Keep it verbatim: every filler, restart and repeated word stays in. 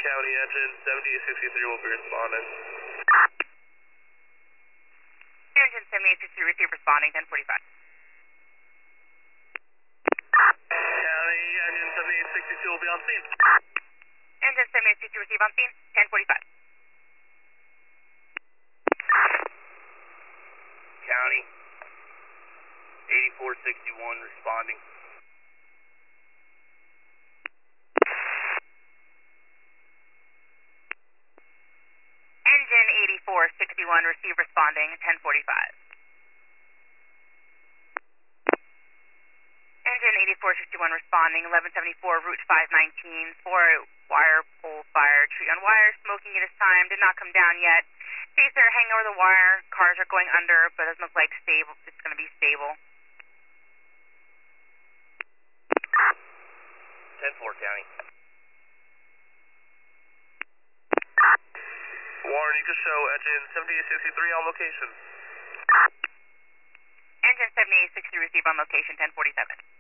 County, engine seventy-eight sixty-three will be responding. Engine seventy-eight sixty-three, receive responding, ten forty-five. County, engine seventy-eight sixty-two will be on scene. Engine seventy-eight sixty-two, receive on scene, ten forty-five. County, eighty-four sixty-one responding. Engine eighty-four sixty-one, receive responding, ten forty-five. Engine eighty-four sixty-one responding, eleven seventy-four, route five nineteen, four wire pole fire, tree on wire, smoking at this time, did not come down yet. Chaser hanging over the wire, cars are going under, but doesn't look like stable, it's going to be stable. ten four, County. Warren, you can show engine seventy-eight sixty-three on location. Engine seventy-eight sixty, receive on location, ten forty-seven.